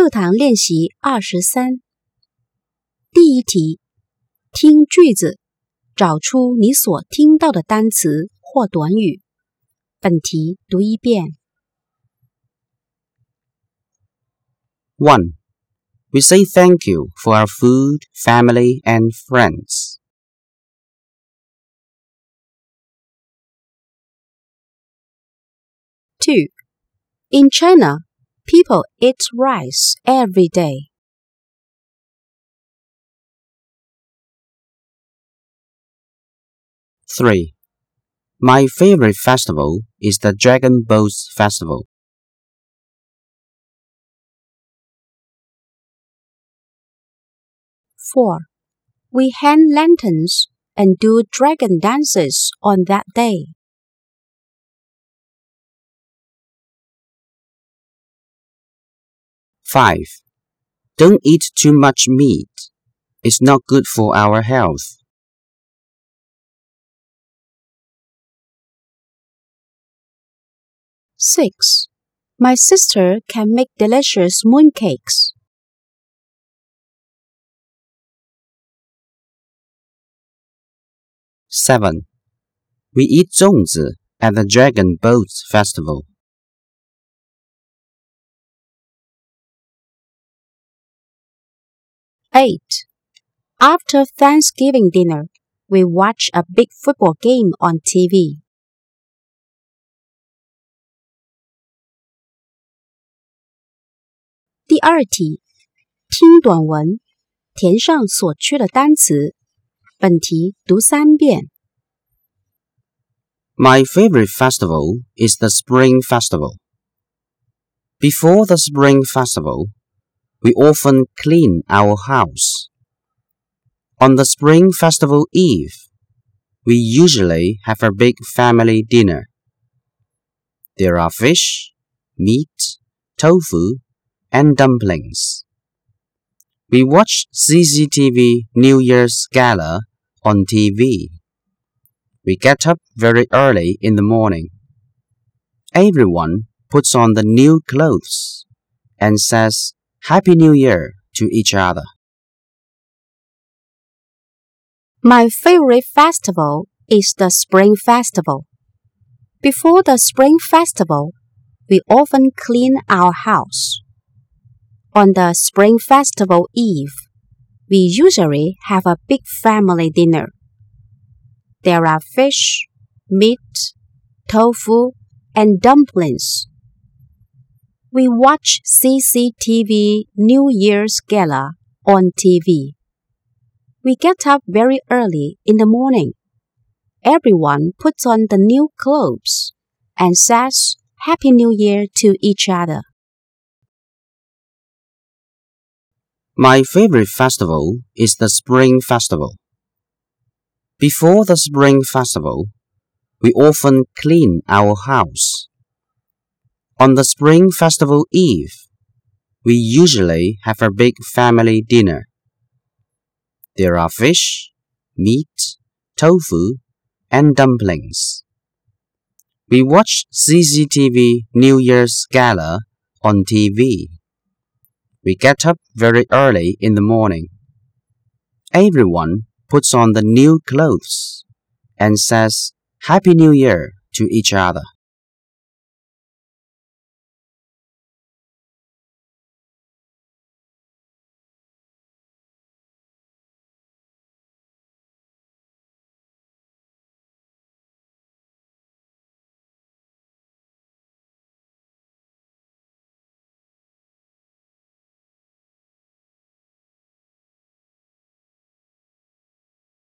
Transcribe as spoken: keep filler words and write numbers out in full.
课堂练习二十三。第一题，听句子，找出你所听到的单词或短语。本题读一遍。 one. We say thank you for our food, family, and friends. two. In China, people eat rice every day. three. My favorite festival is the Dragon Boats Festival. four. We hang lanterns and do dragon dances on that day. five. Don't eat too much meat. It's not good for our health. six. My sister can make delicious mooncakes. seven. We eat zongzi at the Dragon Boats Festival. eight. After Thanksgiving dinner, we watch a big football game on T V. 第二题，听短文，填上所缺的单词。本题读三遍。 My favorite festival is the Spring Festival. Before the Spring Festival, we often clean our house. On the Spring Festival Eve, we usually have a big family dinner. There are fish, meat, tofu, and dumplings. We watch C C T V New Year's Gala on T V. We get up very early in the morning. Everyone puts on the new clothes and says Happy New Year to each other. My favorite festival is the Spring Festival. Before the Spring Festival, we often clean our house. On the Spring Festival Eve, we usually have a big family dinner. There are fish, meat, tofu, and dumplings. We watch C C T V New Year's Gala on T V. We get up very early in the morning. Everyone puts on the new clothes and says Happy New Year to each other. My favorite festival is the Spring Festival. Before the Spring Festival, we often clean our house. On the Spring Festival Eve, we usually have a big family dinner. There are fish, meat, tofu, and dumplings. We watch C C T V New Year's Gala on T V. We get up very early in the morning. Everyone puts on the new clothes and says Happy New Year to each other.